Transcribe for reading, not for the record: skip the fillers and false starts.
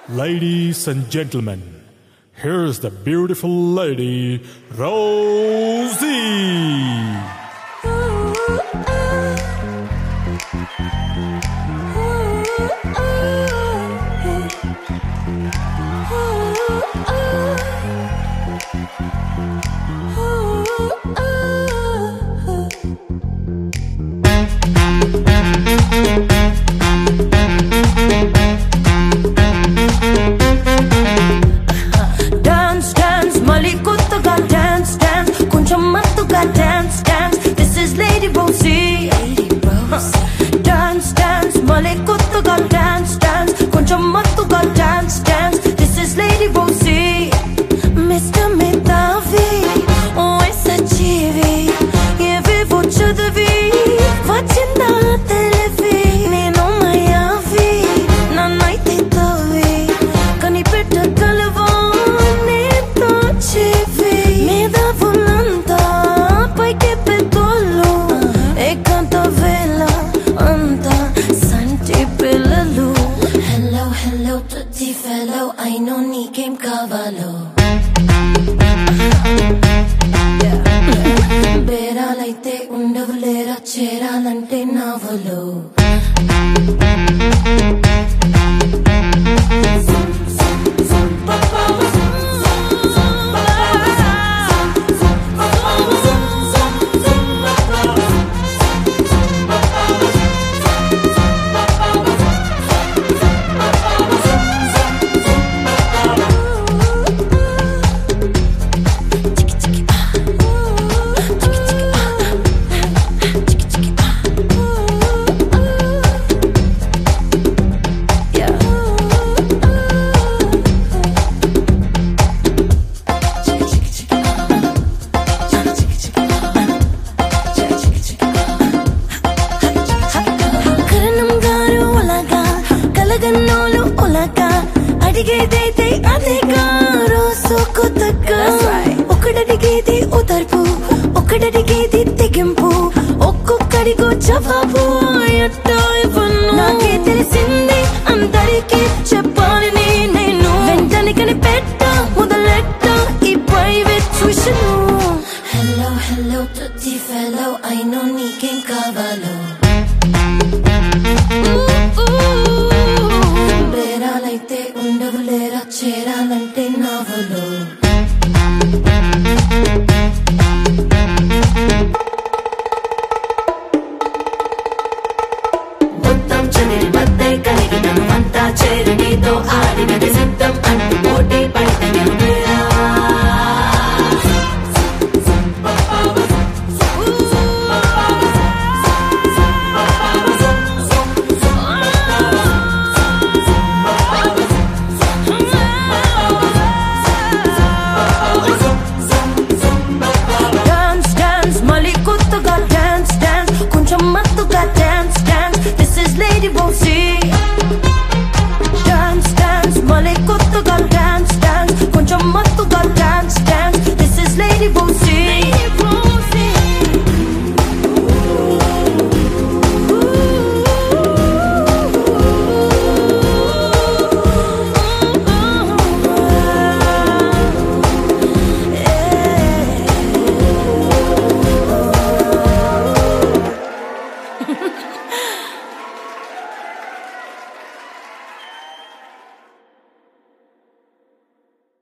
Ladies and gentlemen, here's the beautiful lady, Rosie. Dance, dance, Mali Kutuga, dance, dance, Kuncha Matuga, dance, dance. This is Lady Rosie. Dance, dance, Mali Kutuga, dance, dance, Kuncha Matuga, dance, dance. This is Lady Rosie. Mr. Mitavi, oh, it's a chivi. Ye vivo chadavi, vachinda televi. Neno mayavi, nanaite tavi. Kani petta kalva. Hello, tutti fellow, I know నీకేం కావాలో బేరాలైతే ఉండవులేరా చేరాలంటే నావలో అడిగేదైతే అదేగా రోజు కొత్తగా ఒకడడిగేది ఉదర్పు ఒకడడిగేది తెగింపు ఒక్కొక్కడికో జవాబు ఎట్టా ఇవ్వను నాకే తెలిసింది అందరికీ చెప్పాలని నేను వెంటనే కనిపెట్ట మొదలెట్ట ఈ private tuition hello hello tutti fellow I know నీకేం కావాలో బేరాలైతే ఉండవులేరా చేరాలంటే నావలో మొత్తం చదివి మధ్య కలిగినను అంతా చేరి నీతో ఆడినది సిద్ధం అంటూ పోటీ పడితేనే dance, dance, this is Lady Rosie. Dance, dance, Mali Kutuga, dance, dance, Kuncha Matuga, dance, dance, this is Lady Rosie. Lady Rosie.